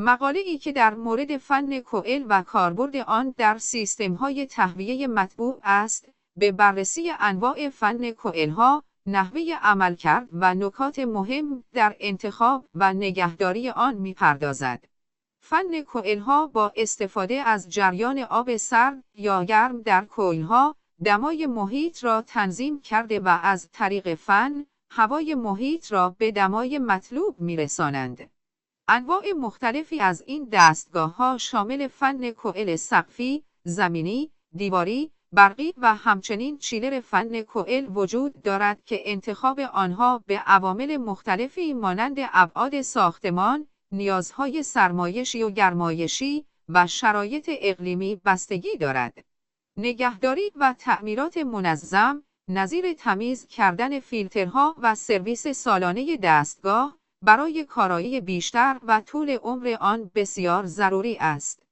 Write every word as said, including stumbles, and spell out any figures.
مقاله‌ای که در مورد فن کوئل و کاربرد آن در سیستم‌های تهویه مطبوع است، به بررسی انواع فن کوئل‌ها، نحوه عملکرد و نکات مهم در انتخاب و نگهداری آن می‌پردازد. فن کوئل‌ها با استفاده از جریان آب سرد یا گرم در کوئل‌ها، دمای محیط را تنظیم کرده و از طریق فن، هوای محیط را به دمای مطلوب می‌رسانند. انواع مختلفی از این دستگاه‌ها شامل فن کوئل سقفی، زمینی، دیواری، برقی و همچنین چیلر فن کوئل وجود دارد که انتخاب آنها به عوامل مختلفی مانند ابعاد ساختمان، نیازهای سرمایشی و گرمایشی و شرایط اقلیمی بستگی دارد. نگهداری و تعمیرات منظم، نظیر تمیز کردن فیلترها و سرویس سالانه دستگاه، برای کارایی بیشتر و طول عمر آن بسیار ضروری است.